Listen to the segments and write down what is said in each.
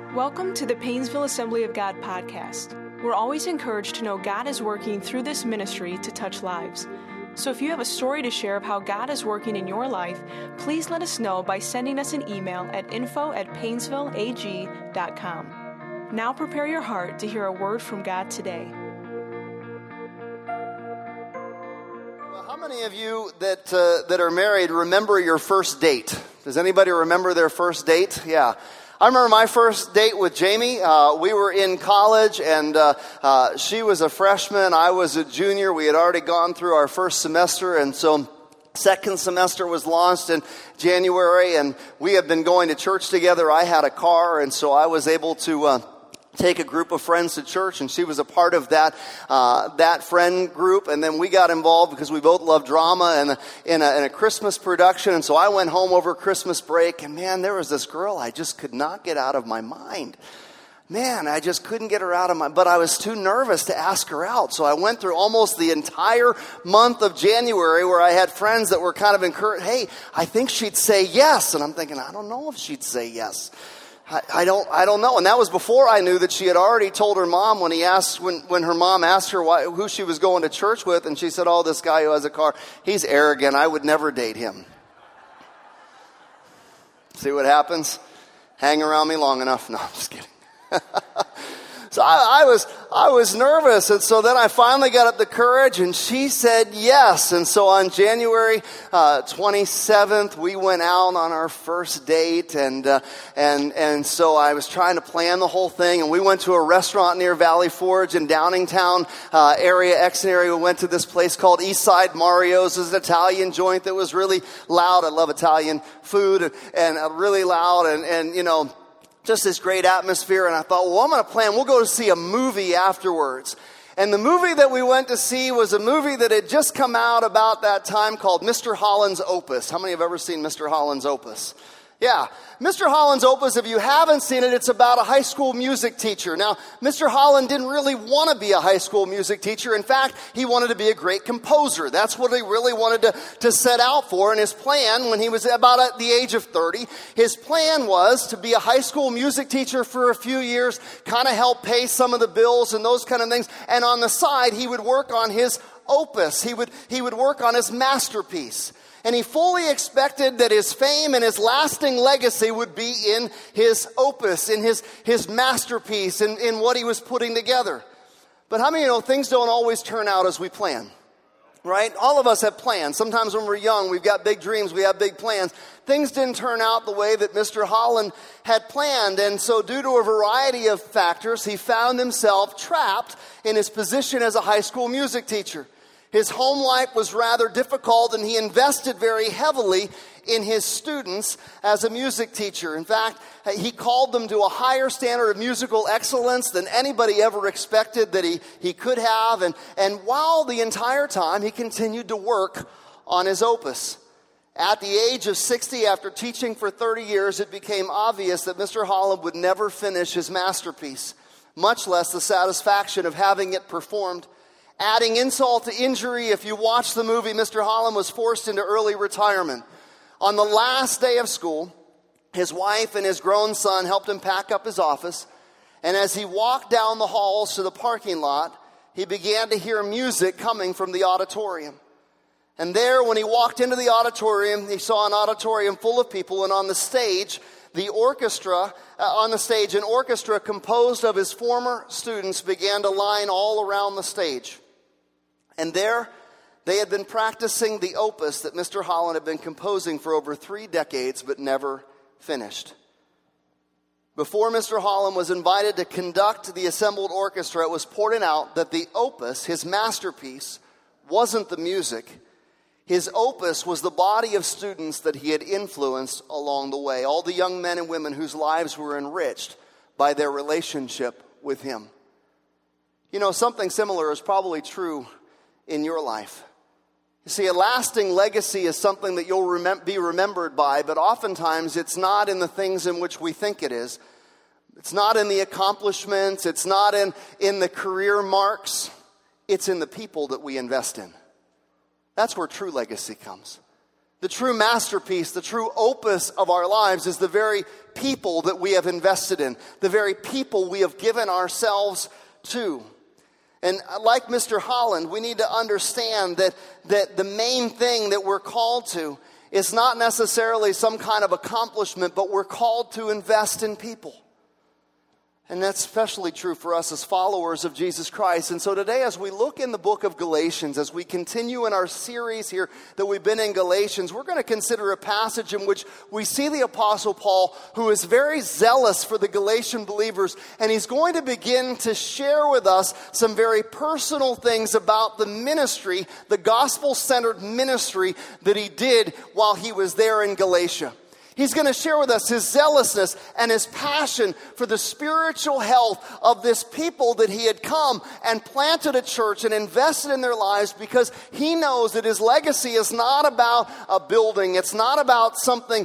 Welcome to the Painesville Assembly of God podcast. We're always encouraged to know God is working through this ministry to touch lives. So if you have a story to share of how God is working in your life, please let us know by sending us an email at info@painesvilleag.com. Now prepare your heart to hear a word from God today. Well, how many of you that are married remember your first date? Does anybody remember their first date? Yeah. I remember my first date with Jamie. We were in college, and she was a freshman. I was a junior. We had already gone through our first semester, and so second semester was launched in January, and we had been going to church together. I had a car, and so I was able to take a group of friends to church, and she was a part of that friend group. And then we got involved because we both love drama and in a Christmas production. And so I went home over Christmas break, and man, there was this girl I just could not get out of my mind. Man, I just couldn't get her out of but I was too nervous to ask her out. So I went through almost the entire month of January where I had friends that were kind of encouraged, hey, I think she'd say yes. And I'm thinking, I don't know if she'd say yes. I don't know. And that was before I knew that she had already told her mom when her mom asked her who she was going to church with, and she said, oh, this guy who has a car, he's arrogant. I would never date him. See what happens? Hang around me long enough. No, I'm just kidding. So I was nervous, and so then I finally got up the courage, and she said yes. And so on January 27th, we went out on our first date, and so I was trying to plan the whole thing, and we went to a restaurant near Valley Forge in Downingtown Exton area. We went to this place called Eastside Mario's. It was an Italian joint that was really loud. I love Italian food, and really loud, and you know, just this great atmosphere. And I thought, well, I'm going to plan. We'll go to see a movie afterwards. And the movie that we went to see was a movie that had just come out about that time called Mr. Holland's Opus. How many have ever seen Mr. Holland's Opus? Yeah. Mr. Holland's Opus, if you haven't seen it, it's about a high school music teacher. Now, Mr. Holland didn't really want to be a high school music teacher. In fact, he wanted to be a great composer. That's what he really wanted to set out for. And his plan, when he was about at the age of 30, his plan was to be a high school music teacher for a few years, kind of help pay some of the bills and those kind of things. And on the side, he would work on his opus. He would work on his masterpiece. And he fully expected that his fame and his lasting legacy would be in his opus, in his masterpiece, in what he was putting together. But how many know things don't always turn out as we plan? Right? All of us have plans. Sometimes when we're young, we've got big dreams, we have big plans. Things didn't turn out the way that Mr. Holland had planned. And so due to a variety of factors, he found himself trapped in his position as a high school music teacher. His home life was rather difficult, and he invested very heavily in his students as a music teacher. In fact, he called them to a higher standard of musical excellence than anybody ever expected that he could have. And while the entire time, he continued to work on his opus. At the age of 60, after teaching for 30 years, it became obvious that Mr. Holland would never finish his masterpiece, much less the satisfaction of having it performed. Adding insult to injury, if you watch the movie, Mr. Holland was forced into early retirement. On the last day of school, his wife and his grown son helped him pack up his office. And as he walked down the halls to the parking lot, he began to hear music coming from the auditorium. And there, when he walked into the auditorium, he saw an auditorium full of people, and on the stage, an orchestra composed of his former students began to line all around the stage. And there, they had been practicing the opus that Mr. Holland had been composing for over 3 decades, but never finished. Before Mr. Holland was invited to conduct the assembled orchestra, it was pointed out that the opus, his masterpiece, wasn't the music. His opus was the body of students that he had influenced along the way, all the young men and women whose lives were enriched by their relationship with him. You know, something similar is probably true in your life. You see, a lasting legacy is something that you'll be remembered by, but oftentimes it's not in the things in which we think it is. It's not in the accomplishments. It's not in the career marks. It's in the people that we invest in. That's where true legacy comes. The true masterpiece, the true opus of our lives is the very people that we have invested in, the very people we have given ourselves to. And like Mr. Holland, we need to understand that the main thing that we're called to is not necessarily some kind of accomplishment, but we're called to invest in people. And that's especially true for us as followers of Jesus Christ. And so today, as we look in the book of Galatians, as we continue in our series here that we've been in Galatians, we're going to consider a passage in which we see the Apostle Paul, who is very zealous for the Galatian believers, and he's going to begin to share with us some very personal things about the ministry, the gospel-centered ministry that he did while he was there in Galatia. He's going to share with us his zealousness and his passion for the spiritual health of this people that he had come and planted a church and invested in their lives, because he knows that his legacy is not about a building. It's not about something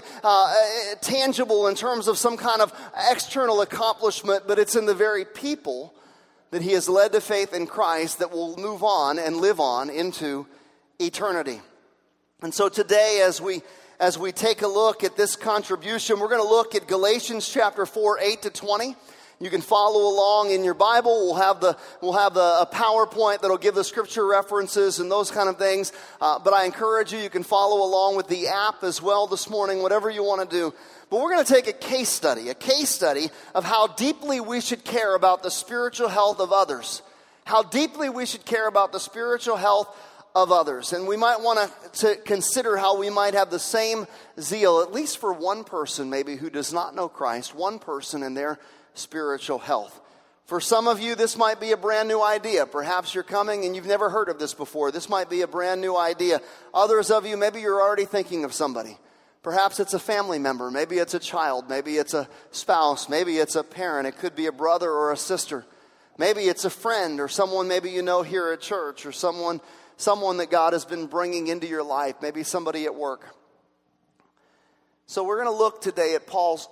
tangible in terms of some kind of external accomplishment, but it's in the very people that he has led to faith in Christ that will move on and live on into eternity. And so today, as we take a look at this contribution, we're going to look at Galatians chapter 4, 8-20. You can follow along in your Bible. We'll have a PowerPoint that'll give the scripture references and those kind of things. But I encourage you can follow along with the app as well this morning, whatever you want to do. But we're going to take a case study of how deeply we should care about the spiritual health of others. How deeply we should care about the spiritual health of others. And we might want to consider how we might have the same zeal, at least for one person maybe who does not know Christ, one person in their spiritual health. For some of you, this might be a brand new idea. Perhaps you're coming and you've never heard of this before. This might be a brand new idea. Others of you, maybe you're already thinking of somebody. Perhaps it's a family member. Maybe it's a child. Maybe it's a spouse. Maybe it's a parent. It could be a brother or a sister. Maybe it's a friend or someone maybe you know here at church, or someone that God has been bringing into your life, maybe somebody at work. So we're going to look today at Paul's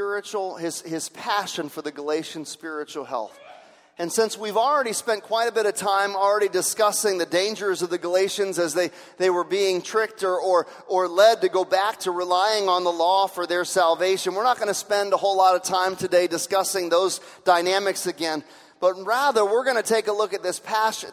his passion for the Galatian spiritual health. And since we've already spent quite a bit of time already discussing the dangers of the Galatians as they were being tricked or led to go back to relying on the law for their salvation, we're not going to spend a whole lot of time today discussing those dynamics again. But rather, we're going to take a look at this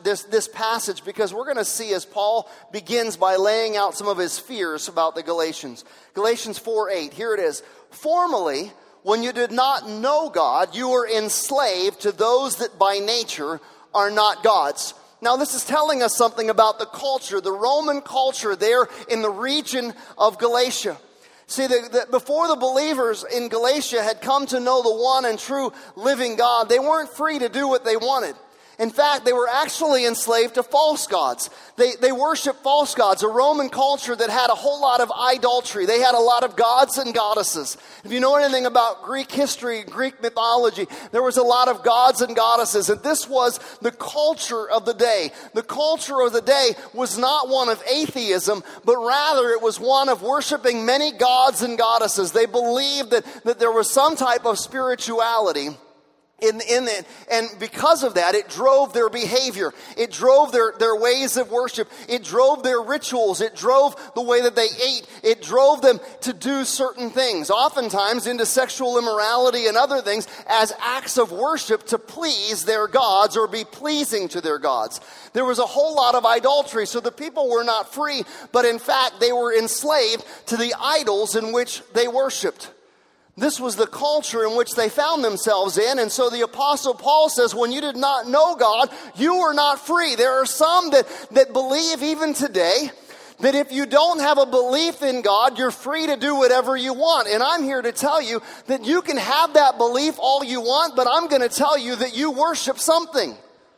passage, because we're going to see as Paul begins by laying out some of his fears about the Galatians. Galatians 4:8, here it is. Formerly, when you did not know God, you were enslaved to those that by nature are not God's. Now, this is telling us something about the culture, the Roman culture there in the region of Galatia. See, before the believers in Galatia had come to know the one and true living God, they weren't free to do what they wanted. In fact, they were actually enslaved to false gods. They worshiped false gods, a Roman culture that had a whole lot of idolatry. They had a lot of gods and goddesses. If you know anything about Greek history, Greek mythology, there was a lot of gods and goddesses, and this was the culture of the day. The culture of the day was not one of atheism, but rather it was one of worshiping many gods and goddesses. They believed that there was some type of spirituality in it, and because of that, it drove their behavior. It drove their ways of worship. It drove their rituals. It drove the way that they ate. It drove them to do certain things, oftentimes into sexual immorality and other things, as acts of worship to please their gods or be pleasing to their gods. There was a whole lot of idolatry, so the people were not free, but in fact, they were enslaved to the idols in which they worshiped. This was the culture in which they found themselves in. And so the Apostle Paul says, when you did not know God, you were not free. There are some that believe even today that if you don't have a belief in God, you're free to do whatever you want. And I'm here to tell you that you can have that belief all you want, but I'm going to tell you that you worship something.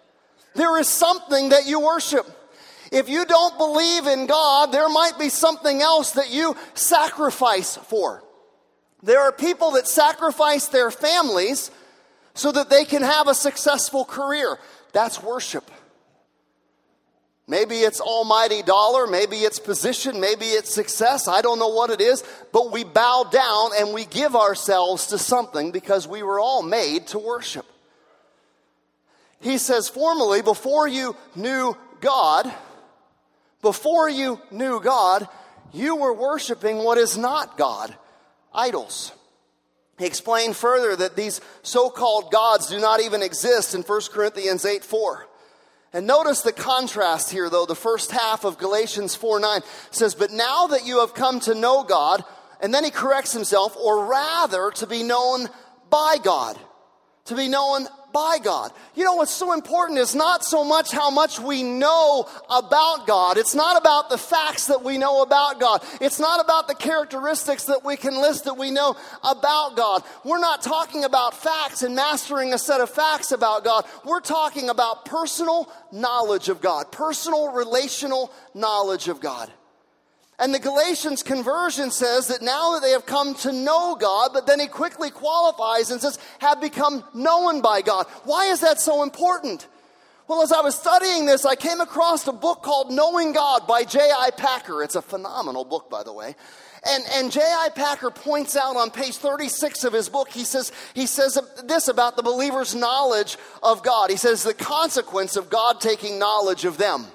There is something that you worship. If you don't believe in God, there might be something else that you sacrifice for. There are people that sacrifice their families so that they can have a successful career. That's worship. Maybe it's almighty dollar, maybe it's position, maybe it's success. I don't know what it is, but we bow down and we give ourselves to something because we were all made to worship. He says, formerly, before you knew God, you were worshiping what is not God, idols. He explained further that these so-called gods do not even exist in 1 Corinthians 8:4. And notice the contrast here, though. The first half of Galatians 4:9 says, but now that you have come to know God, and then he corrects himself, or rather to be known by God. To be known by God. You know what's so important is not so much how much we know about God. It's not about the facts that we know about God. It's not about the characteristics that we can list that we know about God. We're not talking about facts and mastering a set of facts about God. We're talking about personal knowledge of God. Personal relational knowledge of God. And the Galatians conversion says that now that they have come to know God, but then he quickly qualifies and says, have become known by God. Why is that so important? Well, as I was studying this, I came across a book called Knowing God by J.I. Packer. It's a phenomenal book, by the way. And J.I. Packer points out on page 36 of his book, he says this about the believer's knowledge of God. He says the consequence of God taking knowledge of them.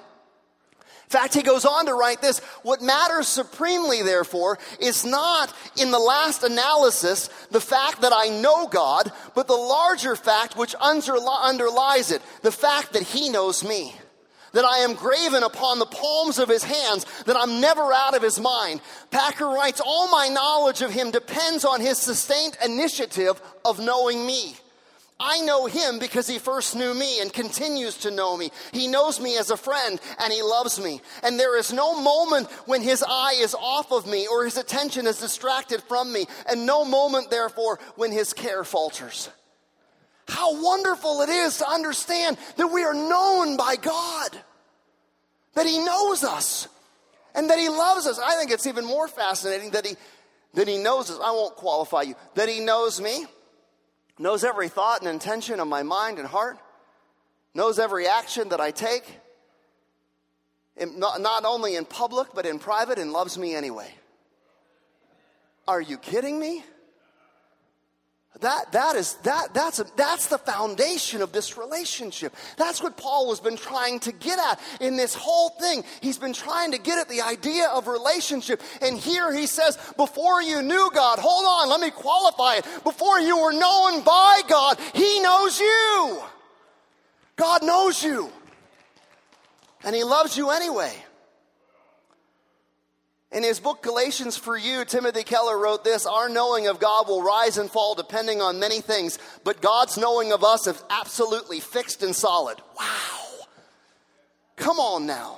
In fact, he goes on to write this, what matters supremely, therefore, is not in the last analysis the fact that I know God, but the larger fact which underlies it, the fact that he knows me. That I am graven upon the palms of his hands, that I'm never out of his mind. Packer writes, all my knowledge of him depends on his sustained initiative of knowing me. I know him because he first knew me and continues to know me. He knows me as a friend and he loves me. And there is no moment when his eye is off of me or his attention is distracted from me. And no moment, therefore, when his care falters. How wonderful it is to understand that we are known by God. That he knows us. And that he loves us. I think it's even more fascinating that he knows us. I won't qualify you. That he knows me. Knows every thought and intention of my mind and heart. Knows every action that I take. Not only in public, but in private, and loves me anyway. Are you kidding me? That's the foundation of this relationship. That's what Paul has been trying to get at in this whole thing. He's been trying to get at the idea of relationship. And here he says, before you knew God, hold on, let me qualify it. Before you were known by God, he knows you. God knows you. And he loves you anyway. In his book, Galatians for You, Timothy Keller wrote this, our knowing of God will rise and fall depending on many things, but God's knowing of us is absolutely fixed and solid. Wow. Come on now.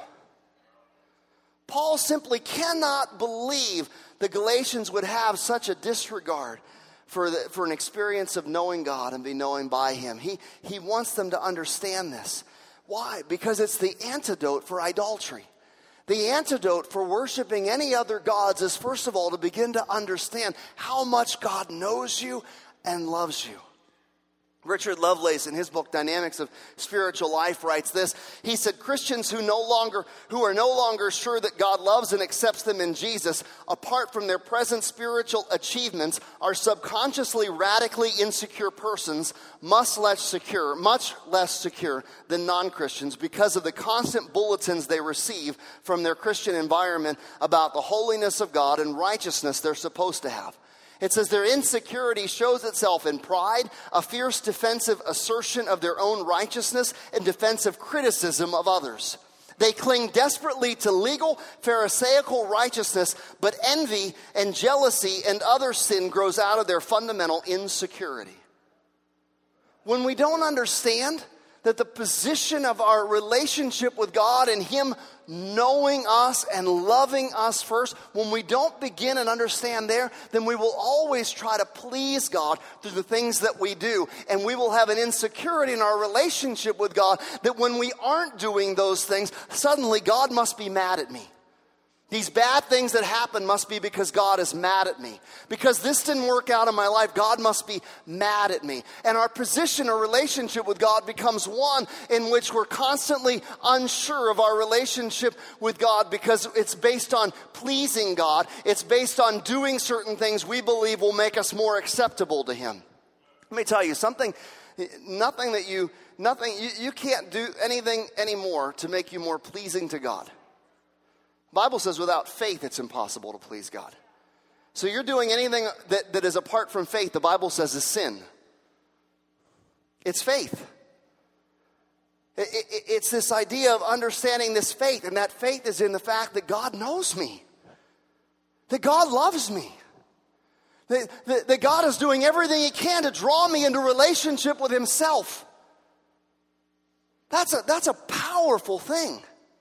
Paul simply cannot believe the Galatians would have such a disregard for an experience of knowing God and be known by him. He wants them to understand this. Why? Because it's the antidote for idolatry. The antidote for worshiping any other gods is, first of all, to begin to understand how much God knows you and loves you. Richard Lovelace, in his book, Dynamics of Spiritual Life, writes this. He said, Christians who are no longer sure that God loves and accepts them in Jesus, apart from their present spiritual achievements, are subconsciously radically insecure persons, much less secure than non-Christians because of the constant bulletins they receive from their Christian environment about the holiness of God and righteousness they're supposed to have. It says their insecurity shows itself in pride, a fierce defensive assertion of their own righteousness, and defensive criticism of others. They cling desperately to legal, pharisaical righteousness, but envy and jealousy and other sin grows out of their fundamental insecurity. When we don't understand that the position of our relationship with God and him knowing us and loving us first, when we don't begin and understand there, then we will always try to please God through the things that we do. And we will have an insecurity in our relationship with God that when we aren't doing those things, suddenly God must be mad at me. These bad things that happen must be because God is mad at me. Because this didn't work out in my life, God must be mad at me. And our position or relationship with God becomes one in which we're constantly unsure of our relationship with God because it's based on pleasing God. It's based on doing certain things we believe will make us more acceptable to him. Let me tell you something, you can't do anything anymore to make you more pleasing to God. The Bible says without faith it's impossible to please God. So you're doing anything that is apart from faith, the Bible says is sin. It's faith. It's this idea of understanding this faith, and that faith is in the fact that God knows me, that God loves me, that God is doing everything He can to draw me into relationship with Himself. That's a powerful thing.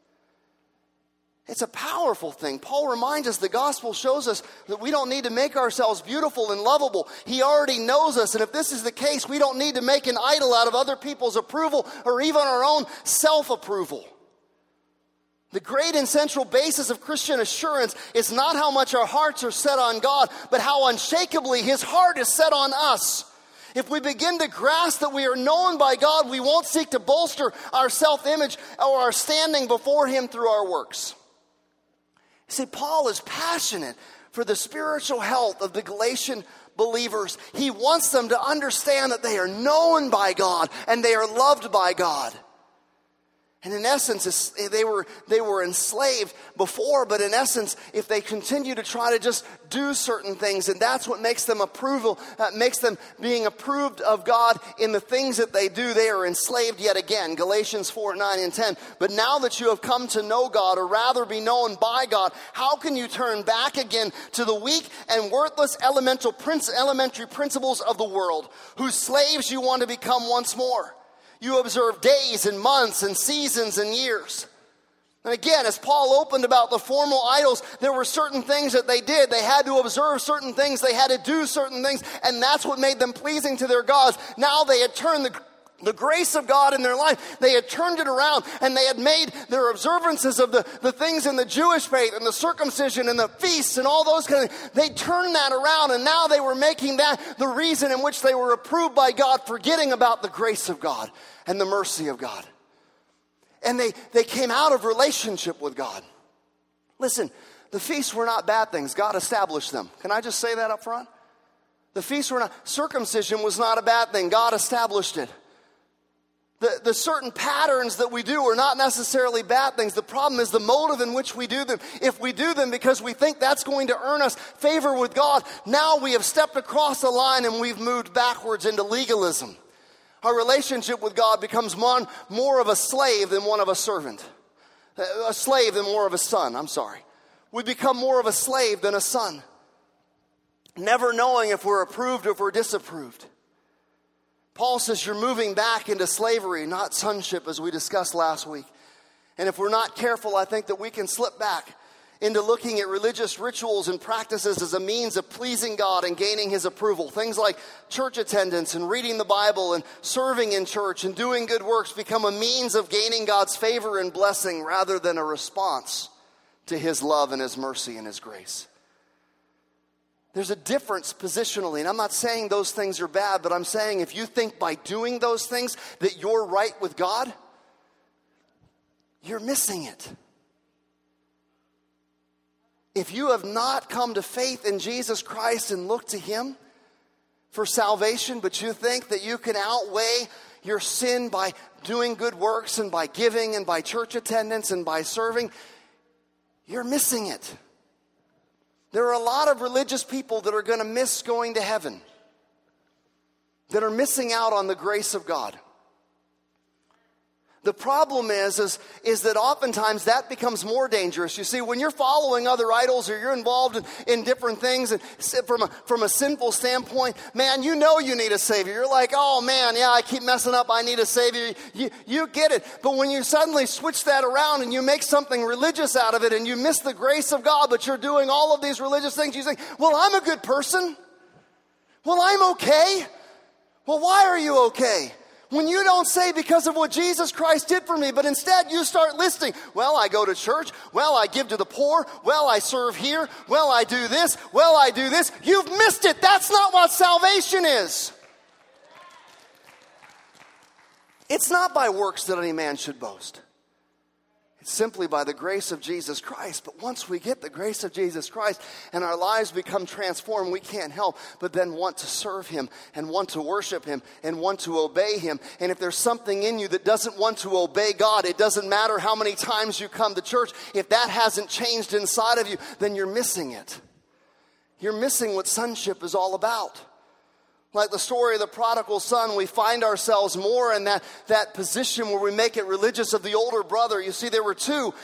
It's a powerful thing. Paul reminds us, the gospel shows us that we don't need to make ourselves beautiful and lovable. He already knows us, and if this is the case, we don't need to make an idol out of other people's approval or even our own self-approval. The great and central basis of Christian assurance is not how much our hearts are set on God, but how unshakably His heart is set on us. If we begin to grasp that we are known by God, we won't seek to bolster our self-image or our standing before Him through our works. See, Paul is passionate for the spiritual health of the Galatian believers. He wants them to understand that they are known by God and they are loved by God. And in essence, they were enslaved before, but in essence, if they continue to try to just do certain things, and that's what makes them makes them being approved of God in the things that they do, they are enslaved yet again. Galatians 4, 9, and 10. But now that you have come to know God, or rather be known by God, how can you turn back again to the weak and worthless elementary principles of the world, whose slaves you want to become once more? You observe days and months and seasons and years. And again, as Paul opened about the formal idols, there were certain things that they did. They had to observe certain things. They had to do certain things. And that's what made them pleasing to their gods. Now they had turned the grace of God in their life, they had turned it around, and they had made their observances of the things in the Jewish faith and the circumcision and the feasts and all those kind of things. They turned that around, and now they were making that the reason in which they were approved by God, forgetting about the grace of God and the mercy of God. And they came out of relationship with God. Listen, the feasts were not bad things. God established them. Can I just say that up front? The feasts were not, circumcision was not a bad thing. God established it. The certain patterns that we do are not necessarily bad things. The problem is the motive in which we do them. If we do them because we think that's going to earn us favor with God, now we have stepped across the line and we've moved backwards into legalism. Our relationship with God becomes more of a slave than one of a servant. A slave than more of a son, We become more of a slave than a son. Never knowing if we're approved or if we're disapproved. Paul says you're moving back into slavery, not sonship, as we discussed last week. And if we're not careful, I think that we can slip back into looking at religious rituals and practices as a means of pleasing God and gaining His approval. Things like church attendance and reading the Bible and serving in church and doing good works become a means of gaining God's favor and blessing rather than a response to His love and His mercy and His grace. There's a difference positionally, and I'm not saying those things are bad, but I'm saying if you think by doing those things that you're right with God, you're missing it. If you have not come to faith in Jesus Christ and looked to Him for salvation, but you think that you can outweigh your sin by doing good works and by giving and by church attendance and by serving, you're missing it. There are a lot of religious people that are going to miss going to heaven, that are missing out on the grace of God. The problem is that oftentimes that becomes more dangerous. You see, when you're following other idols or you're involved in different things, and from a sinful standpoint, man, you know you need a Savior. You're like, oh man, yeah, I keep messing up, I need a Savior. You get it. But when you suddenly switch that around and you make something religious out of it and you miss the grace of God, but you're doing all of these religious things, you think, well, I'm a good person. Well, I'm okay. Well, why are you okay? When you don't say because of what Jesus Christ did for me, but instead you start listing, well, I go to church, well, I give to the poor, well, I serve here, well, I do this, well, I do this. You've missed it. That's not what salvation is. It's not by works that any man should boast. It's simply by the grace of Jesus Christ. But once we get the grace of Jesus Christ and our lives become transformed, we can't help but then want to serve him and want to worship him and want to obey him. And if there's something in you that doesn't want to obey God, it doesn't matter how many times you come to church. If that hasn't changed inside of you, then you're missing it. You're missing what sonship is all about. Like the story of the prodigal son, we find ourselves more in that position where we make it religious of the older brother. You see, there were two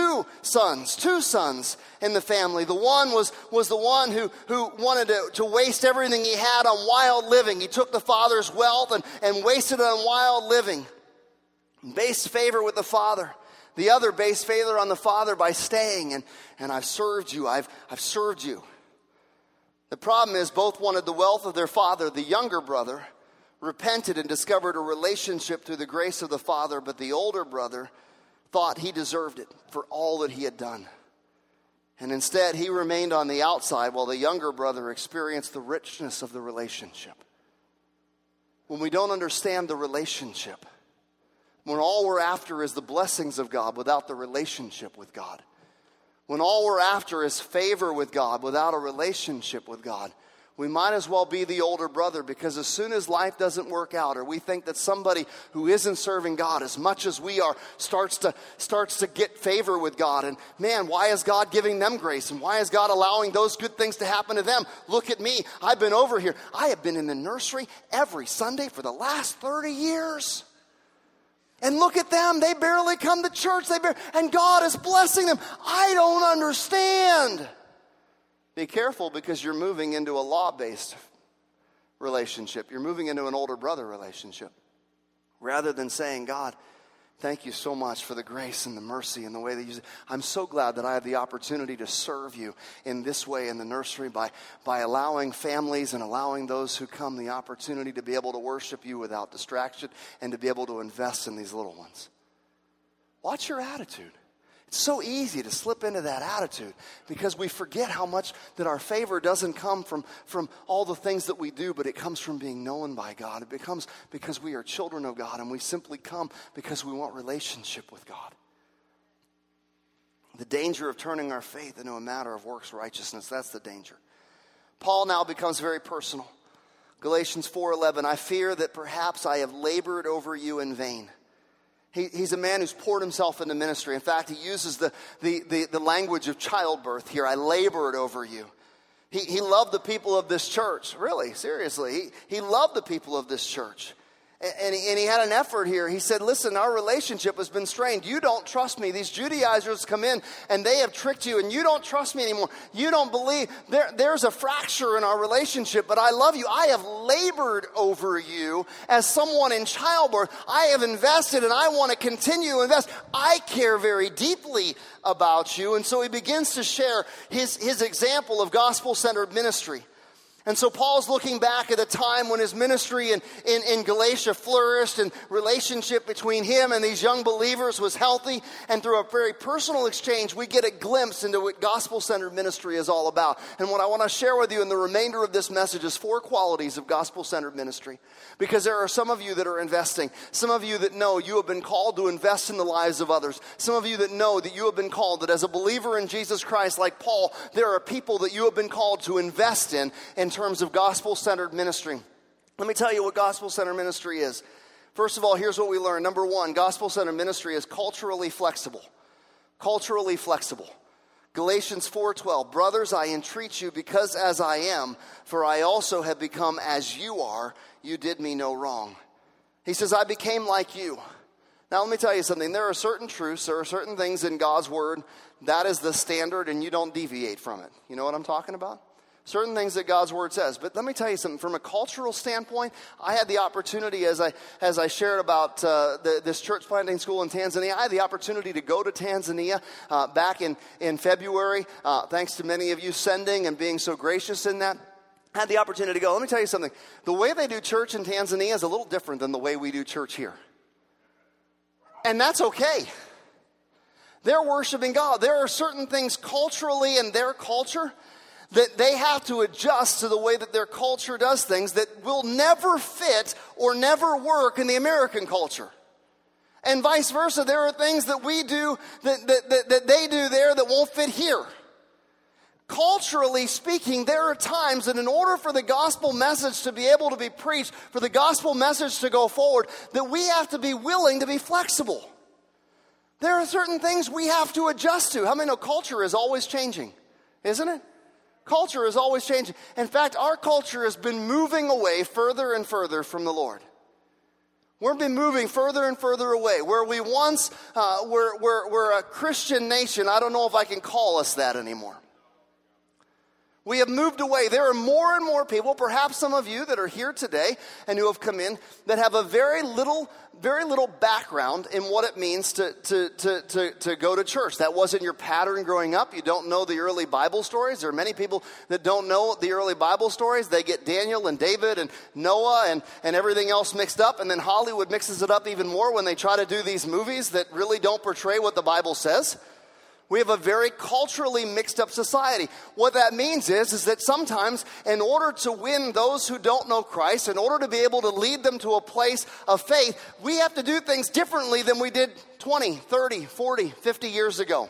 sons in the family. The one was the one who wanted to waste everything he had on wild living. He took the father's wealth and wasted it on wild living. Based favor with the father. The other based favor on the father by staying and I've served you. I've served you. The problem is both wanted the wealth of their father. The younger brother repented and discovered a relationship through the grace of the father, but the older brother thought he deserved it for all that he had done. And instead, he remained on the outside while the younger brother experienced the richness of the relationship. When we don't understand the relationship, when all we're after is the blessings of God without the relationship with God, when all we're after is favor with God without a relationship with God, we might as well be the older brother, because as soon as life doesn't work out, or we think that somebody who isn't serving God as much as we are starts to get favor with God, and man, why is God giving them grace? And why is God allowing those good things to happen to them? Look at me. I've been over here. I have been in the nursery every Sunday for the last 30 years. And look at them. They barely come to church. And God is blessing them. I don't understand. Be careful, because you're moving into a law-based relationship. You're moving into an older brother relationship. Rather than saying, God, thank you so much for the grace and the mercy and the way that you... I'm so glad that I have the opportunity to serve you in this way in the nursery by allowing families and allowing those who come the opportunity to be able to worship you without distraction and to be able to invest in these little ones. Watch your attitude. It's so easy to slip into that attitude because we forget how much that our favor doesn't come from all the things that we do, but it comes from being known by God. It becomes because we are children of God, and we simply come because we want relationship with God. The danger of turning our faith into a matter of works righteousness, that's the danger. Paul now becomes very personal. Galatians 4:11, I fear that perhaps I have labored over you in vain. He's a man who's poured himself into ministry. In fact, he uses the language of childbirth here. I labored over you. He loved the people of this church. Really, seriously. He loved the people of this church. And he had an effort here. He said, listen, our relationship has been strained. You don't trust me. These Judaizers come in and they have tricked you, and you don't trust me anymore. You don't believe. There's a fracture in our relationship, but I love you. I have labored over you as someone in childbirth. I have invested, and I want to continue to invest. I care very deeply about you. And so he begins to share his example of gospel-centered ministry. And so Paul's looking back at a time when his ministry in Galatia flourished, and relationship between him and these young believers was healthy. And through a very personal exchange, we get a glimpse into what gospel-centered ministry is all about. And what I want to share with you in the remainder of this message is 4 qualities of gospel-centered ministry. Because there are some of you that are investing. Some of you that know you have been called to invest in the lives of others. Some of you that know that you have been called, that as a believer in Jesus Christ, like Paul, there are people that you have been called to invest in terms of gospel-centered ministry. Let me tell you what gospel-centered ministry is. First of all, here's what we learn. Number 1, gospel-centered ministry is culturally flexible. Culturally flexible. Galatians 4:12, brothers, I entreat you because as I am, for I also have become as you are, you did me no wrong. He says, I became like you. Now, let me tell you something. There are certain truths, there are certain things in God's word, that is the standard, and you don't deviate from it. You know what I'm talking about? Certain things that God's word says. But let me tell you something. From a cultural standpoint, I had the opportunity, as I shared about this church planting school in Tanzania, I had the opportunity to go to Tanzania back in February, thanks to many of you sending and being so gracious in that. I had the opportunity to go. Let me tell you something. The way they do church in Tanzania is a little different than the way we do church here. And that's okay. They're worshiping God. There are certain things culturally in their culture that they have to adjust to the way that their culture does things that will never fit or never work in the American culture. And vice versa, there are things that we do, that they do there that won't fit here. Culturally speaking, there are times that in order for the gospel message to be able to be preached, for the gospel message to go forward, that we have to be willing to be flexible. There are certain things we have to adjust to. How many know culture is always changing, isn't it? Culture is always changing. In fact, our culture has been moving away further and further from the Lord. We've been moving further and further away. Where we once were a Christian nation, I don't know if I can call us that anymore. We have moved away. There are more and more people, perhaps some of you that are here today and who have come in, that have a very little background in what it means to go to church. That wasn't your pattern growing up. You don't know the early Bible stories. There are many people that don't know the early Bible stories. They get Daniel and David and Noah and everything else mixed up, and then Hollywood mixes it up even more when they try to do these movies that really don't portray what the Bible says. We have a very culturally mixed up society. What that means is that sometimes in order to win those who don't know Christ, in order to be able to lead them to a place of faith, we have to do things differently than we did 20, 30, 40, 50 years ago.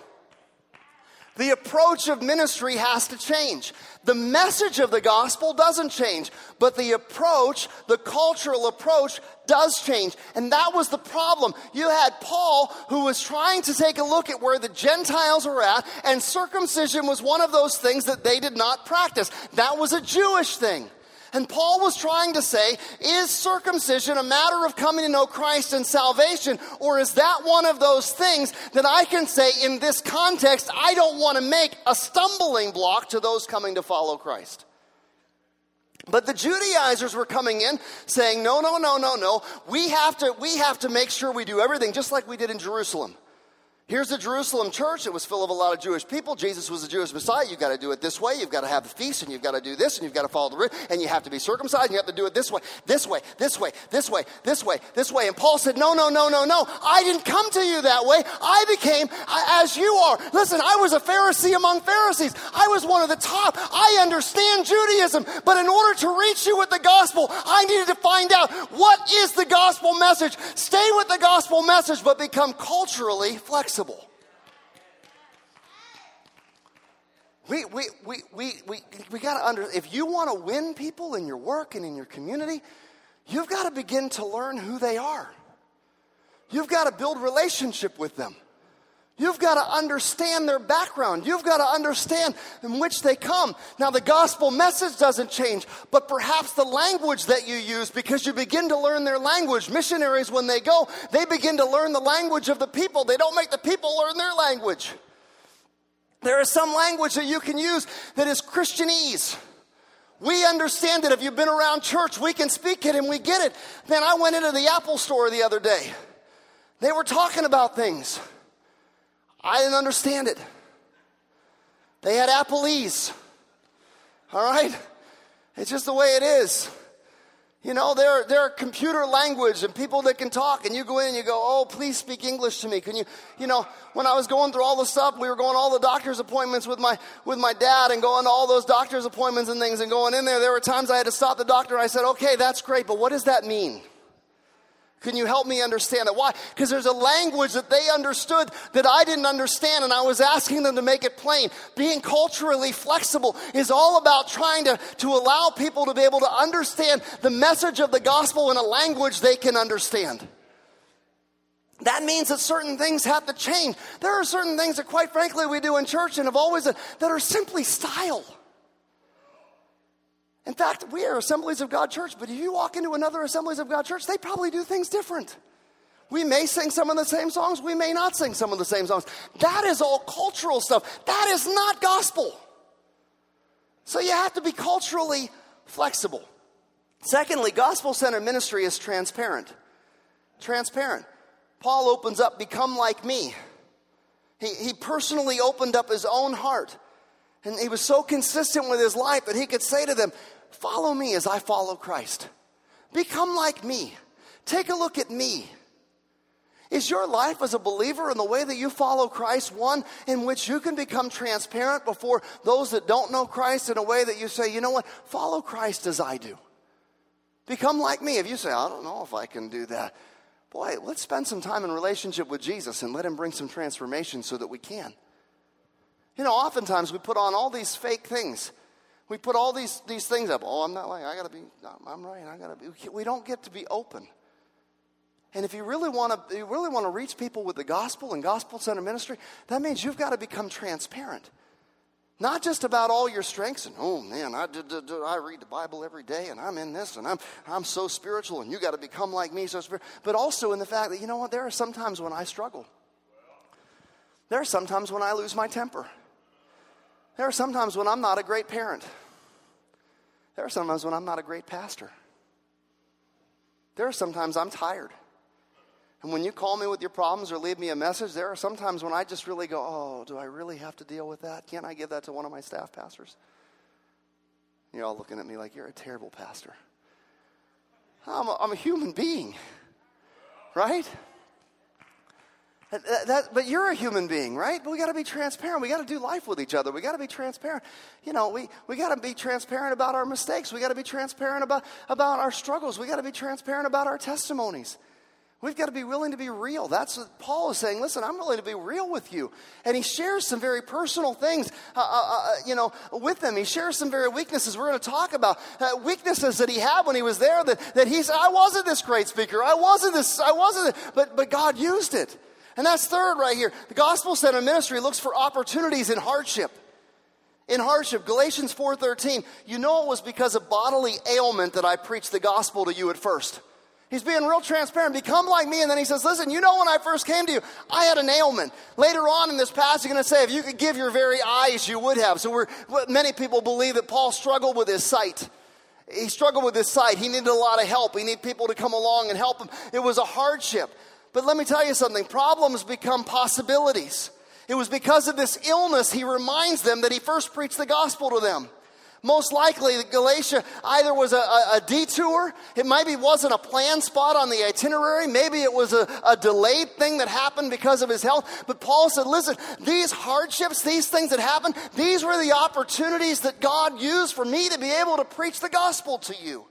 The approach of ministry has to change. The message of the gospel doesn't change, but the approach, the cultural approach, does change. And that was the problem. You had Paul, who was trying to take a look at where the Gentiles were at, and circumcision was one of those things that they did not practice. That was a Jewish thing. And Paul was trying to say, is circumcision a matter of coming to know Christ and salvation, or is that one of those things that I can say in this context, I don't want to make a stumbling block to those coming to follow Christ? But the Judaizers were coming in saying, no. We have to make sure we do everything just like we did in Jerusalem. Here's the Jerusalem church. It was full of a lot of Jewish people. Jesus was a Jewish Messiah. You've got to do it this way. You've got to have the feast, and you've got to do this, and you've got to follow the rule, and you have to be circumcised, and you have to do it this way, this way, this way, this way, this way, this way. And Paul said, no. I didn't come to you that way. I became as you are. Listen, I was a Pharisee among Pharisees. I was one of the top. I understand Judaism, but in order to reach you with the gospel, I needed to find out what is the gospel message. Stay with the gospel message, but become culturally flexible. We got to if you want to win people in your work and in your community, you've got to begin to learn who they are. You've got to build relationship with them. You've got to understand their background. You've got to understand in which they come. Now, the gospel message doesn't change, but perhaps the language that you use, because you begin to learn their language. Missionaries, when they go, they begin to learn the language of the people. They don't make the people learn their language. There is some language that you can use that is Christianese. We understand it. If you've been around church, we can speak it and we get it. Man, I went into the Apple store the other day. They were talking about things. I didn't understand it. They had Appleese. All right? It's just the way it is. You know, there are computer language and people that can talk, and you go in and you go, oh, please speak English to me. Can you know, when I was going through all the stuff, we were going to all the doctor's appointments with my dad and going to all those doctor's appointments and things and going in there were times I had to stop the doctor and I said, okay, that's great, but what does that mean? Can you help me understand it? Why? Because there's a language that they understood that I didn't understand, and I was asking them to make it plain. Being culturally flexible is all about trying to allow people to be able to understand the message of the gospel in a language they can understand. That means that certain things have to change. There are certain things that, quite frankly, we do in church and have always that are simply style. In fact, we are Assemblies of God Church, but if you walk into another Assemblies of God Church, they probably do things different. We may sing some of the same songs. We may not sing some of the same songs. That is all cultural stuff. That is not gospel. So you have to be culturally flexible. Secondly, gospel-centered ministry is transparent. Transparent. Paul opens up, become like me. He personally opened up his own heart. And he was so consistent with his life that he could say to them, follow me as I follow Christ. Become like me. Take a look at me. Is your life as a believer in the way that you follow Christ one in which you can become transparent before those that don't know Christ in a way that you say, you know what, follow Christ as I do. Become like me. If you say, I don't know if I can do that. boy, let's spend some time in relationship with Jesus and let him bring some transformation so that we can. You know, oftentimes we put on all these fake things. We put all these things up. Oh, I'm not like, I'm right, we don't get to be open. And if you really want to reach people with the gospel and gospel-centered ministry, that means you've got to become transparent. Not just about all your strengths and, oh man, I read the Bible every day and I'm in this and I'm so spiritual and you got to become like me so spiritual. But also in the fact that, you know what, there are some times when I struggle. There are some times when I lose my temper. There are some times when I'm not a great parent. There are some times when I'm not a great pastor. There are some times I'm tired. And when you call me with your problems or leave me a message, there are some times when I just really go, oh, do I really have to deal with that? Can't I give that to one of my staff pastors? You're all looking at me like you're a terrible pastor. I'm a human being, right? But you're a human being, right? But we got to be transparent. We got to do life with each other. We got to be transparent. You know, we got to be transparent about our mistakes. We got to be transparent about our struggles. We got to be transparent about our testimonies. We've got to be willing to be real. That's what Paul is saying. Listen, I'm willing to be real with you. And he shares some very personal things, with them. He shares some very weaknesses. We're going to talk about weaknesses that he had when he was there. That he said, I wasn't this great speaker. But God used it. And that's third right here. The gospel-centered ministry looks for opportunities in hardship. In hardship, Galatians 4:13. You know it was because of bodily ailment that I preached the gospel to you at first. He's being real transparent. Become like me. And then he says, listen, you know when I first came to you, I had an ailment. Later on in this passage, he's going to say, if you could give your very eyes, you would have. So many people believe that Paul struggled with his sight. He struggled with his sight. He needed a lot of help. He needed people to come along and help him. It was a hardship. But let me tell you something. Problems become possibilities. It was because of this illness, he reminds them that he first preached the gospel to them. Most likely, Galatia either was a detour. It maybe wasn't a planned spot on the itinerary. Maybe it was a delayed thing that happened because of his health. But Paul said, listen, these hardships, these things that happened, these were the opportunities that God used for me to be able to preach the gospel to you.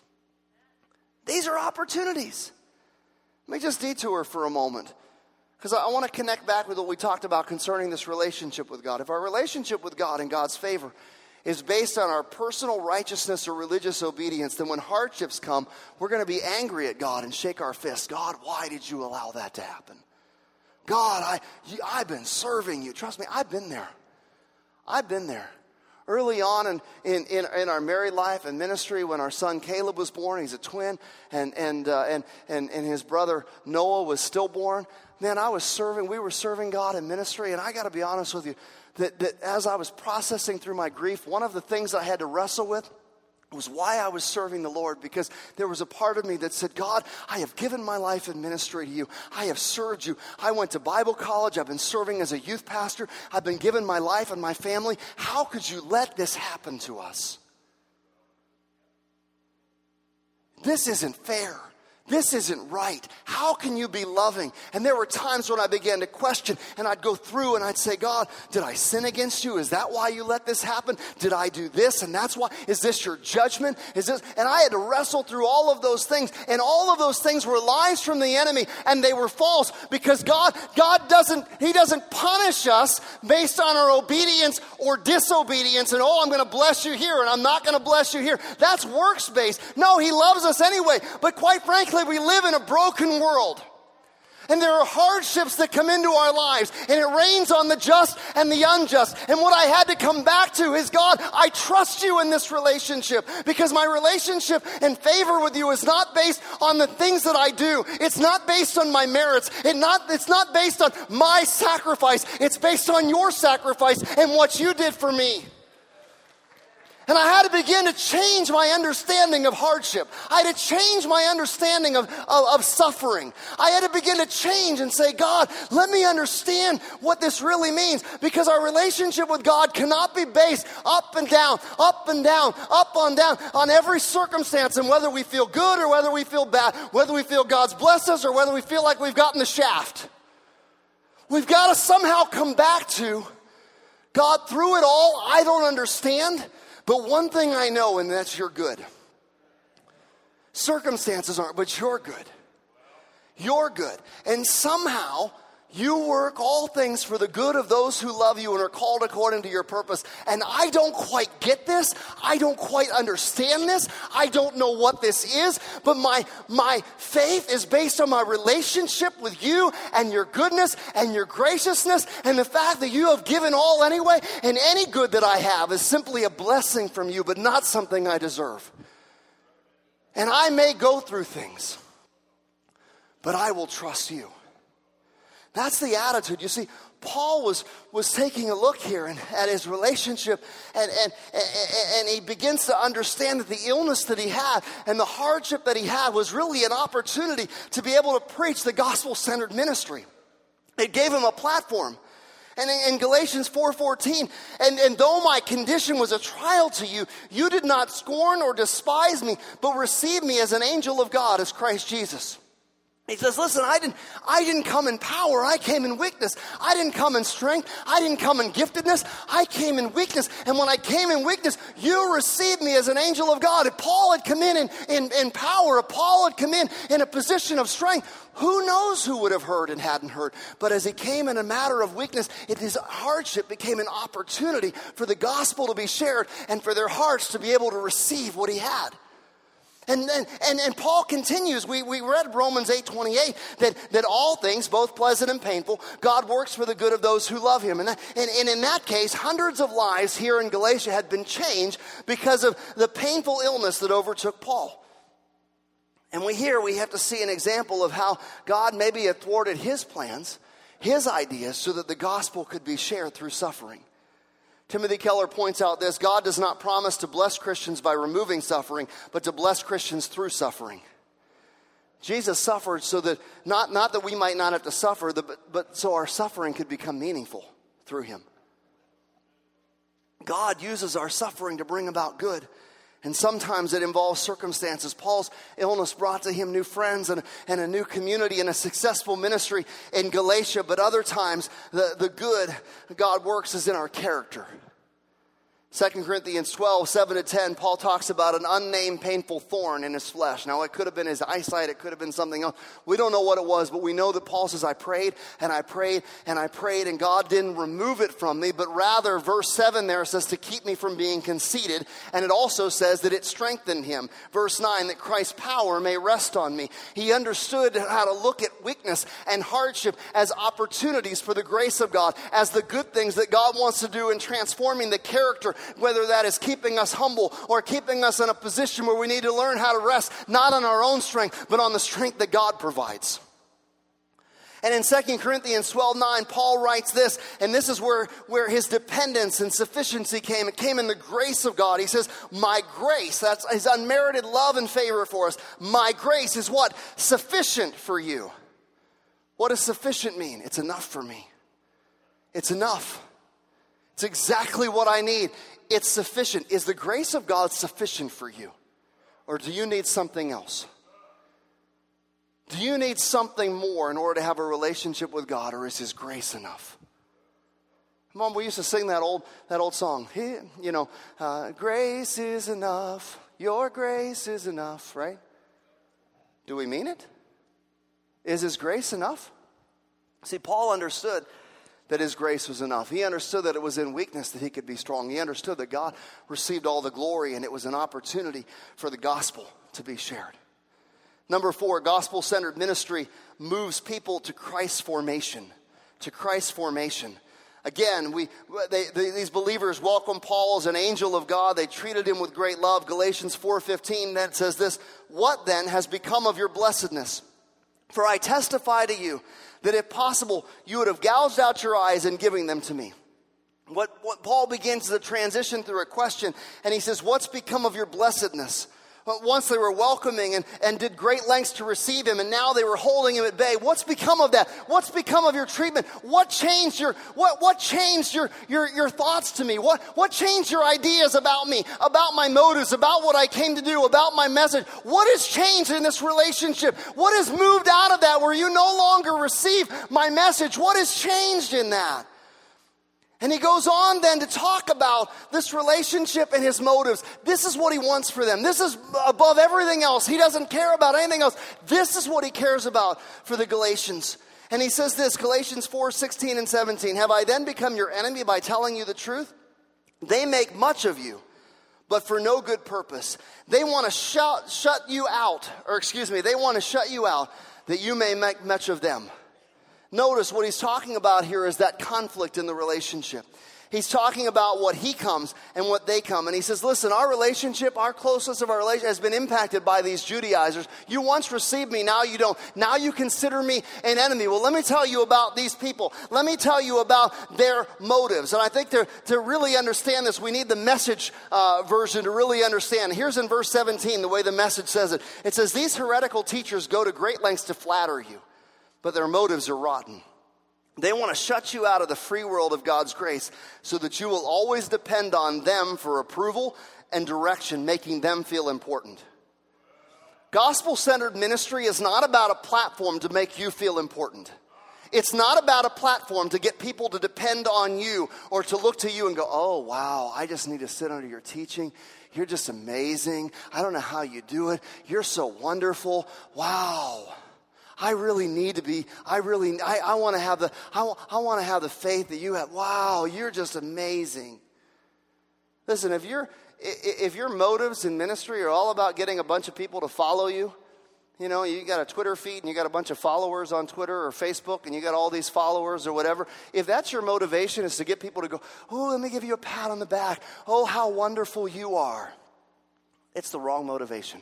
These are opportunities. Let me just detour for a moment, because I want to connect back with what we talked about concerning this relationship with God. If our relationship with God and God's favor is based on our personal righteousness or religious obedience, then when hardships come, we're going to be angry at God and shake our fists. God, why did you allow that to happen? God, I've been serving you. Trust me, I've been there. I've been there. Early on in our married life and ministry, when our son Caleb was born, he's a twin, and his brother Noah was stillborn. Man, we were serving God in ministry, and I got to be honest with you, that as I was processing through my grief, one of the things I had to wrestle with was why I was serving the Lord, because there was a part of me that said, God, I have given my life in ministry to you. I have served you. I went to Bible college. I've been serving as a youth pastor. I've been given my life and my family. How could you let this happen to us? This isn't fair. This isn't right. How can you be loving? And there were times when I began to question, and I'd go through and I'd say, God, did I sin against you? Is that why you let this happen? Did I do this? And that's why? Is this your judgment? Is this? And I had to wrestle through all of those things. And all of those things were lies from the enemy, and they were false, because God doesn't punish us based on our obedience or disobedience. And I'm going to bless you here, and I'm not going to bless you here. That's works-based. No, he loves us anyway. But quite frankly, we live in a broken world. And there are hardships that come into our lives, and it rains on the just and the unjust. And what I had to come back to is, God, I trust you in this relationship, because my relationship and favor with you is not based on the things that I do. It's not based on my merits. It's not based on my sacrifice. It's based on your sacrifice and what you did for me. And I had to begin to change my understanding of hardship. I had to change my understanding of suffering. I had to begin to change and say, God, let me understand what this really means. Because our relationship with God cannot be based up and down, up and down, up and down on every circumstance, and whether we feel good or whether we feel bad, whether we feel God's blessed us or whether we feel like we've gotten the shaft. We've got to somehow come back to, God, through it all, I don't understand. But one thing I know, and that's you're good. Circumstances aren't, but you're good. You're good. And somehow you work all things for the good of those who love you and are called according to your purpose. And I don't quite get this. I don't quite understand this. I don't know what this is. But my faith is based on my relationship with you and your goodness and your graciousness and the fact that you have given all anyway. And any good that I have is simply a blessing from you, but not something I deserve. And I may go through things, but I will trust you. That's the attitude. You see, Paul was taking a look here at his relationship, and he begins to understand that the illness that he had and the hardship that he had was really an opportunity to be able to preach the gospel-centered ministry. It gave him a platform. And in Galatians 4:14, and though my condition was a trial to you, you did not scorn or despise me, but received me as an angel of God, as Christ Jesus. He says, listen, I didn't come in power. I came in weakness. I didn't come in strength. I didn't come in giftedness. I came in weakness. And when I came in weakness, you received me as an angel of God. If Paul had come in power, if Paul had come in a position of strength, who knows who would have heard and hadn't heard. But as he came in a matter of weakness, his hardship became an opportunity for the gospel to be shared and for their hearts to be able to receive what he had. And Paul continues, we read Romans 8:28, that all things, both pleasant and painful, God works for the good of those who love him. And in that case, hundreds of lives here in Galatia had been changed because of the painful illness that overtook Paul. And we have to see an example of how God maybe had thwarted his plans, his ideas, so that the gospel could be shared through suffering. Timothy Keller points out this: God does not promise to bless Christians by removing suffering, but to bless Christians through suffering. Jesus suffered so that, not that we might not have to suffer, but so our suffering could become meaningful through him. God uses our suffering to bring about good. And sometimes it involves circumstances. Paul's illness brought to him new friends and a new community and a successful ministry in Galatia. But other times, the good God works is in our character. 2 Corinthians 12:7-10, Paul talks about an unnamed painful thorn in his flesh. Now, it could have been his eyesight. It could have been something else. We don't know what it was, but we know that Paul says, I prayed, and I prayed, and I prayed, and God didn't remove it from me, but rather, verse 7 there says, to keep me from being conceited. And it also says that it strengthened him. Verse 9, that Christ's power may rest on me. He understood how to look at weakness and hardship as opportunities for the grace of God, as the good things that God wants to do in transforming the character, whether that is keeping us humble or keeping us in a position where we need to learn how to rest not on our own strength, but on the strength that God provides. And in 2 Corinthians 12:9, Paul writes this, and this is where his dependence and sufficiency came. It came in the grace of God. He says, my grace, that's his unmerited love and favor for us. My grace is what? Sufficient for you. What does sufficient mean? It's enough for me. It's enough. It's exactly what I need. It's sufficient. Is the grace of God sufficient for you? Or do you need something else? Do you need something more in order to have a relationship with God, or is his grace enough? Mom, we used to sing that old song. Grace is enough. Your grace is enough, right? Do we mean it? Is his grace enough? See, Paul understood that his grace was enough. He understood that it was in weakness that he could be strong. He understood that God received all the glory, and it was an opportunity for the gospel to be shared. Number 4, gospel-centered ministry moves people to Christ's formation. To Christ's formation. Again, these believers welcomed Paul as an angel of God. They treated him with great love. Galatians 4:15 then says this, what then has become of your blessedness? For I testify to you that if possible, you would have gouged out your eyes in giving them to me. What Paul begins to transition through a question, and he says, what's become of your blessedness? Once they were welcoming and did great lengths to receive him, and now they were holding him at bay. What's become of that? What's become of your treatment? What changed your thoughts to me? What changed your ideas about me, about my motives, about what I came to do, about my message? What has changed in this relationship? What has moved out of that where you no longer receive my message? What has changed in that? And he goes on then to talk about this relationship and his motives. This is what he wants for them. This is above everything else. He doesn't care about anything else. This is what he cares about for the Galatians. And he says this, Galatians 4:16 and 17. Have I then become your enemy by telling you the truth? They make much of you, but for no good purpose. They want to shut you out that you may make much of them. Notice what he's talking about here is that conflict in the relationship. He's talking about what he comes and what they come. And he says, listen, our relationship, our closeness of our relationship has been impacted by these Judaizers. You once received me, now you don't. Now you consider me an enemy. Well, let me tell you about these people. Let me tell you about their motives. And I think to really understand this, we need the Message version to really understand. Here's in verse 17, the way the Message says it. It says, these heretical teachers go to great lengths to flatter you, but their motives are rotten. They want to shut you out of the free world of God's grace so that you will always depend on them for approval and direction, making them feel important. Gospel-centered ministry is not about a platform to make you feel important. It's not about a platform to get people to depend on you or to look to you and go, oh, wow, I just need to sit under your teaching. You're just amazing. I don't know how you do it. You're so wonderful. Wow. I really need to be, I want to have the faith that you have. Wow, you're just amazing. Listen, if your motives in ministry are all about getting a bunch of people to follow you, you know, you got a Twitter feed and you got a bunch of followers on Twitter or Facebook and you got all these followers or whatever. If that's your motivation is to get people to go, oh, let me give you a pat on the back. Oh, how wonderful you are. It's the wrong motivation.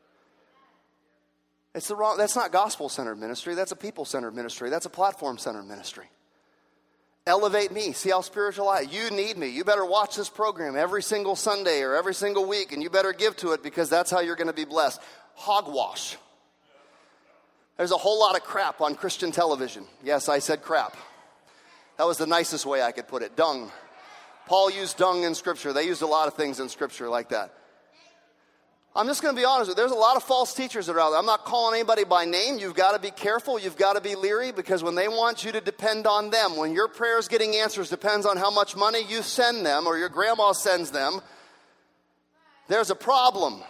That's not gospel-centered ministry. That's a people-centered ministry. That's a platform-centered ministry. Elevate me. See how spiritual I am. You need me. You better watch this program every single Sunday or every single week, and you better give to it because that's how you're going to be blessed. Hogwash. There's a whole lot of crap on Christian television. Yes, I said crap. That was the nicest way I could put it. Dung. Paul used dung in Scripture. They used a lot of things in Scripture like that. I'm just going to be honest with you. There's a lot of false teachers that are out there. I'm not calling anybody by name. You've got to be careful. You've got to be leery because when they want you to depend on them, when your prayers getting answers depends on how much money you send them or your grandma sends them, there's a problem.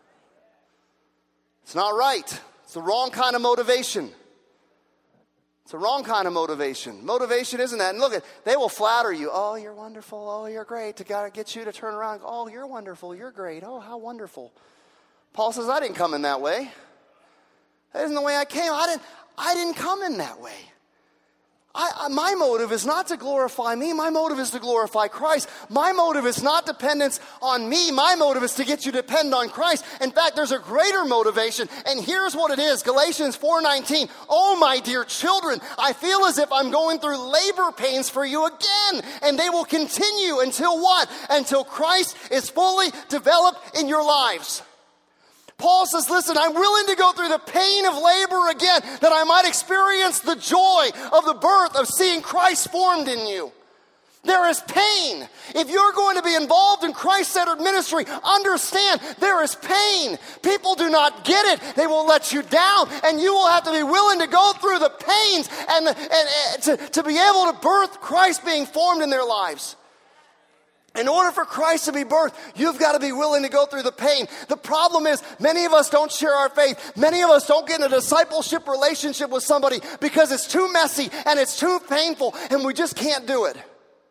It's not right. It's the wrong kind of motivation. It's the wrong kind of motivation. Motivation isn't that. And look, they will flatter you. Oh, you're wonderful. Oh, you're great. To gotta get you to turn around. Oh, you're wonderful. You're great. Oh, how wonderful. Paul says, I didn't come in that way. That isn't the way I came. I didn't come in that way. My motive is not to glorify me. My motive is to glorify Christ. My motive is not dependence on me. My motive is to get you to depend on Christ. In fact, there's a greater motivation, and here's what it is. Galatians 4:19. Oh, my dear children, I feel as if I'm going through labor pains for you again, and they will continue until what? Until Christ is fully developed in your lives. Paul says, listen, I'm willing to go through the pain of labor again that I might experience the joy of the birth of seeing Christ formed in you. There is pain. If you're going to be involved in Christ-centered ministry, understand there is pain. People do not get it. They will let you down, and you will have to be willing to go through the pains and to be able to birth Christ being formed in their lives. In order for Christ to be birthed, you've got to be willing to go through the pain. The problem is, many of us don't share our faith. Many of us don't get in a discipleship relationship with somebody because it's too messy and it's too painful and we just can't do it.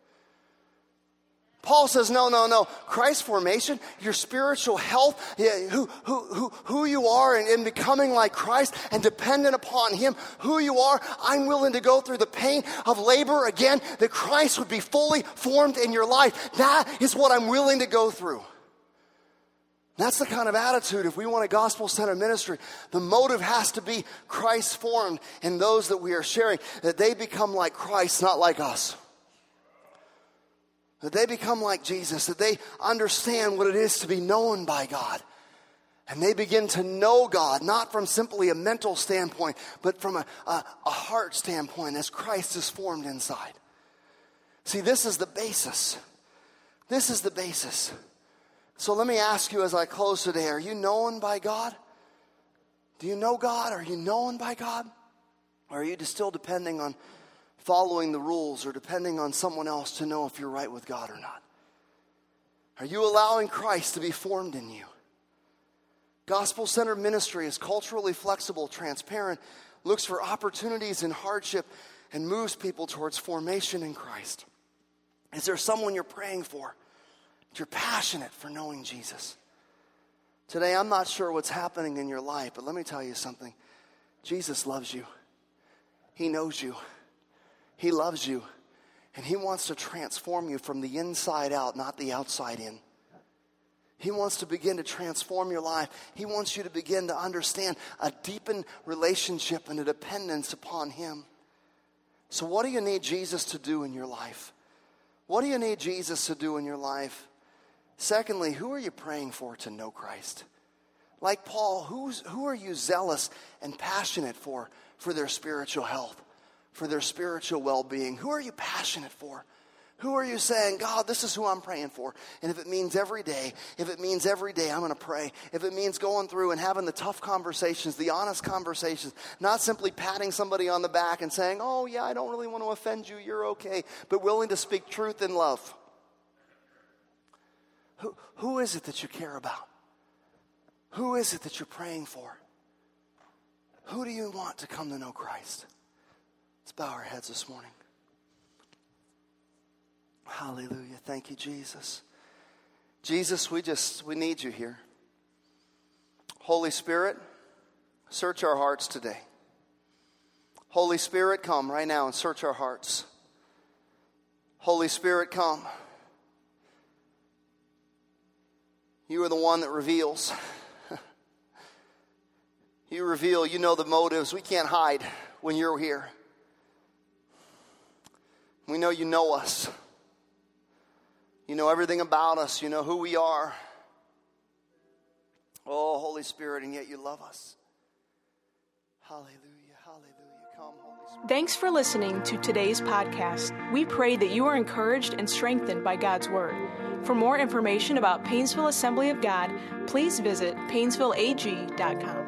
Paul says, no. Christ's formation, your spiritual health, who you are in becoming like Christ and dependent upon Him, who you are, I'm willing to go through the pain of labor again, that Christ would be fully formed in your life. That is what I'm willing to go through. That's the kind of attitude, if we want a gospel-centered ministry, the motive has to be Christ formed in those that we are sharing, that they become like Christ, not like us. That they become like Jesus, that they understand what it is to be known by God. And they begin to know God, not from simply a mental standpoint, but from a heart standpoint as Christ is formed inside. See, this is the basis. This is the basis. So let me ask you as I close today, are you known by God? Do you know God? Are you known by God? Or are you just still depending on following the rules, or depending on someone else to know if you're right with God or not? Are you allowing Christ to be formed in you? Gospel-centered ministry is culturally flexible, transparent, looks for opportunities in hardship, and moves people towards formation in Christ. Is there someone you're praying for? You're passionate for knowing Jesus. Today, I'm not sure what's happening in your life, but let me tell you something. Jesus loves you. He knows you. He loves you. And He wants to transform you from the inside out, not the outside in. He wants to begin to transform your life. He wants you to begin to understand a deepened relationship and a dependence upon Him. So what do you need Jesus to do in your life? What do you need Jesus to do in your life? Secondly, who are you praying for to know Christ? Like Paul, who are you zealous and passionate for their spiritual health, for their spiritual well-being? Who are you passionate for? Who are you saying, God, this is who I'm praying for? And if it means every day, I'm going to pray. If it means going through and having the tough conversations, the honest conversations, not simply patting somebody on the back and saying, oh yeah, I don't really want to offend you, you're okay, but willing to speak truth in love. Who is it that you care about? Who is it that you're praying for? Who do you want to come to know Christ? Let's bow our heads this morning. Hallelujah. Thank you, Jesus. Jesus, we need you here. Holy Spirit, search our hearts today. Holy Spirit, come right now and search our hearts. Holy Spirit, come. You are the one that reveals. You reveal, you know the motives. We can't hide when you're here. We know you know us. You know everything about us. You know who we are. Oh, Holy Spirit, and yet you love us. Hallelujah, hallelujah. Come, Holy Spirit. Thanks for listening to today's podcast. We pray that you are encouraged and strengthened by God's Word. For more information about Painesville Assembly of God, please visit painesvilleag.com.